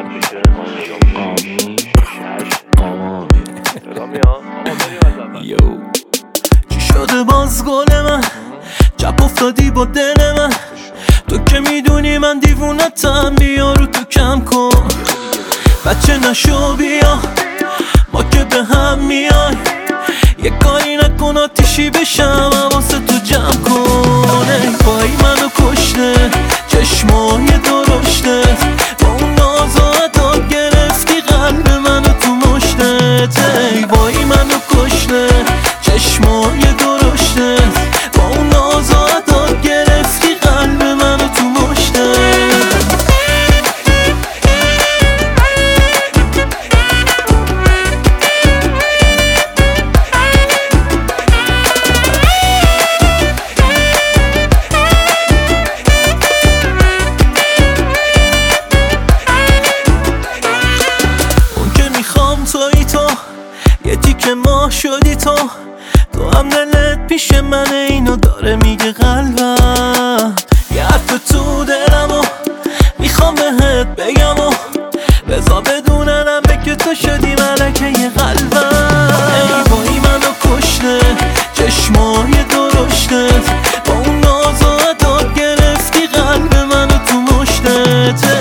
چی شده باز گل من؟ چپ افتادی با دل من. تو که میدونی من دیوونتم، بیا رو تو کم کن. بچه نشو بیا، ما که به هم میای. یه کاری نکن آتیشی بشم، حواست تو جمع کن. ای وای منو کشته چشمای درشتت، با اون ناز و عداد گرفتی قلب منو تو مشتت. ای وای منو کشته چشمای درشتت، با اون ناز و عداد گرفتی قلب منو تو مشتت. یه تیکه ما شدی تو هم دلت پیش من اینو داره میگه قلبم. یه حرف تو دلمو میخوام بهت بگم و بذار بدوننم به که تو شدی ملکه یه قلبم. ای وای منو کشته چشمای درشتت، با اون ناز و عداد گرفتی قلب منو تو مشتت.